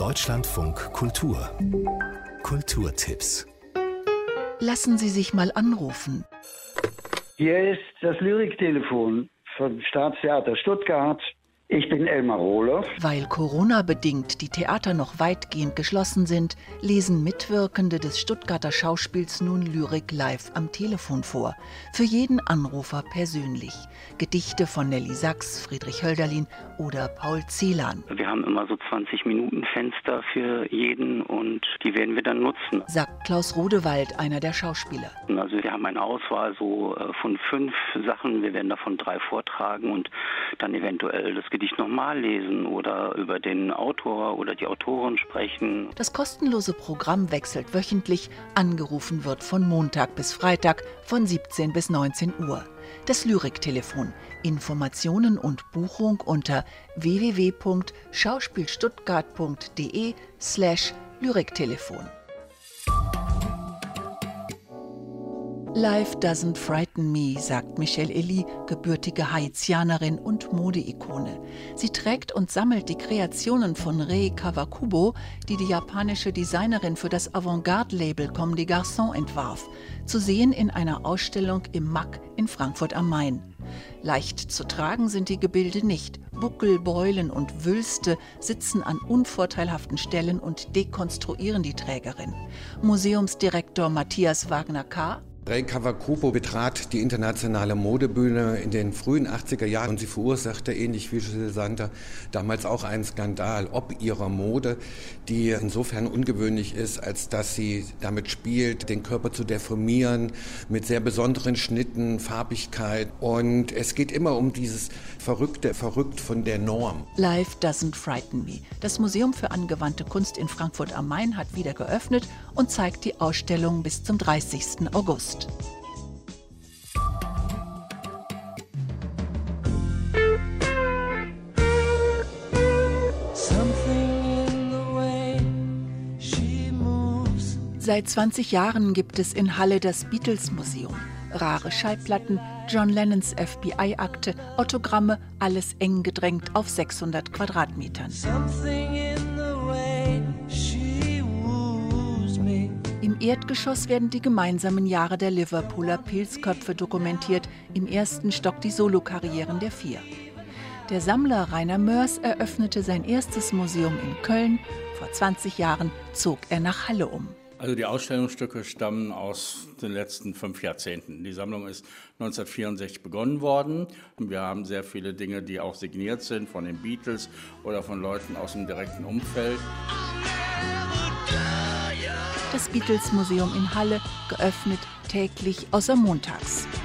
Deutschlandfunk Kultur. Kulturtipps. Lassen Sie sich mal anrufen. Hier ist das Lyriktelefon vom Staatstheater Stuttgart. Ich bin Elmar Rohloff. Weil Corona-bedingt die Theater noch weitgehend geschlossen sind, lesen Mitwirkende des Stuttgarter Schauspiels nun Lyrik live am Telefon vor. Für jeden Anrufer persönlich. Gedichte von Nelly Sachs, Friedrich Hölderlin oder Paul Celan. Wir haben immer so 20-Minuten-Fenster für jeden und die werden wir dann nutzen. Sagt Klaus Rodewald, einer der Schauspieler. Also wir haben eine Auswahl so von 5 Sachen. Wir werden davon 3 vortragen und dann eventuell das Gedicht nochmal lesen oder über den Autor oder die Autorin sprechen. Das kostenlose Programm wechselt wöchentlich. Angerufen wird von Montag bis Freitag von 17 bis 19 Uhr. Das Lyriktelefon. Informationen und Buchung unter www.schauspielstuttgart.de/Lyriktelefon. Life doesn't frighten me, sagt Michelle Elie, gebürtige Haitianerin und Modeikone. Sie trägt und sammelt die Kreationen von Rei Kawakubo, die die japanische Designerin für das Avantgarde-Label Comme des Garçons entwarf. Zu sehen in einer Ausstellung im MAC in Frankfurt am Main. Leicht zu tragen sind die Gebilde nicht. Buckel, Beulen und Wülste sitzen an unvorteilhaften Stellen und dekonstruieren die Trägerin. Museumsdirektor Matthias Wagner-K. Rei Kawakubo betrat die internationale Modebühne in den frühen 80er Jahren und sie verursachte, ähnlich wie Giselle Sander, damals auch einen Skandal ob ihrer Mode, die insofern ungewöhnlich ist, als dass sie damit spielt, den Körper zu deformieren, mit sehr besonderen Schnitten, Farbigkeit. Und es geht immer um dieses verrückt von der Norm. Life doesn't frighten me. Das Museum für angewandte Kunst in Frankfurt am Main hat wieder geöffnet und zeigt die Ausstellung bis zum 30. August. Seit 20 Jahren gibt es in Halle das Beatles-Museum. Rare Schallplatten, John Lennons FBI-Akte, Autogramme, alles eng gedrängt auf 600 Quadratmetern. Im Erdgeschoss werden die gemeinsamen Jahre der Liverpooler Pilzköpfe dokumentiert, im ersten Stock die Solokarrieren der 4. Der Sammler Rainer Mörs eröffnete sein erstes Museum in Köln. Vor 20 Jahren zog er nach Halle um. Also die Ausstellungsstücke stammen aus den letzten 5 Jahrzehnten. Die Sammlung ist 1964 begonnen worden. Wir haben sehr viele Dinge, die auch signiert sind von den Beatles oder von Leuten aus dem direkten Umfeld. Das Beatles-Museum in Halle, geöffnet täglich außer montags.